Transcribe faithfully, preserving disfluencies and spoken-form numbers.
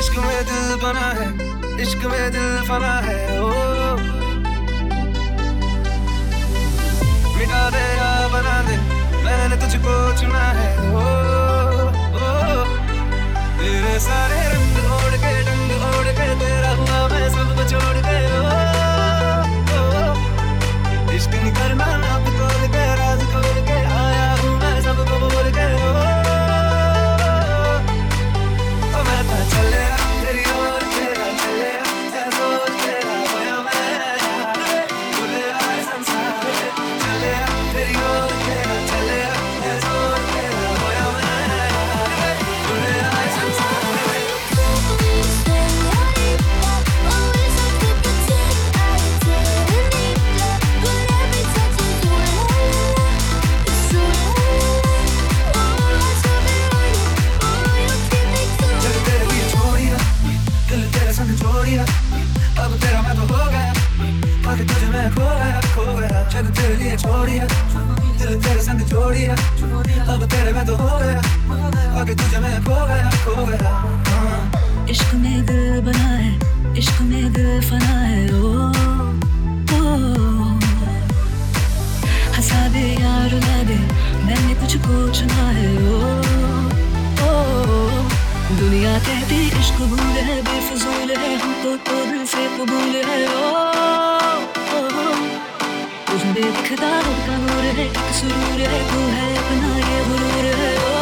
इश्क में दिल बना है, इश्क में दिल फना है। ओ मिटा दे या बना दे, मैंने तुझको चुना है। ओ, ओ तेरे सारे रंग ओढ़ के, रंग ओढ़ के तेरा हुआ मैं सब छोड़ के। ओ, ओ इश्क नहीं करना अब तोड़ के, राज खोल के आया हूँ मैं सबको बोल के। ओ, ओ मैं तो चले तेरी ओर, तेरा चले ऐसा तेरा होया मैं, भूले आए संसार चले तेरी ओर, तेरा चले ऐसा तेरा होया मैं, भूले आए संसार। अब तेरा मैं तो हो गया, आगे तुझे मैं खो गया, खो गया। जग तेरे लिए छोड़िया, दिल तेरे संग जोड़िया। अब तेरे मैं तो हो गया, आगे तुझे मैं खो गया, खो गया। हाँ। इश्क में दिल बना है, इश्क में दिल फना है। ओ, ओ हंसा दे या रुला दे, मैंने तुझको चुना है। ओ, ओ दुनिया कहती इश्क भूल है, बेफिजूल है, हमको तो दिल से कबूल है। ओ, ओ तुझे दिखता का नूर है, एक सुरूर है, तू है अपना ये गुरूर है। ओ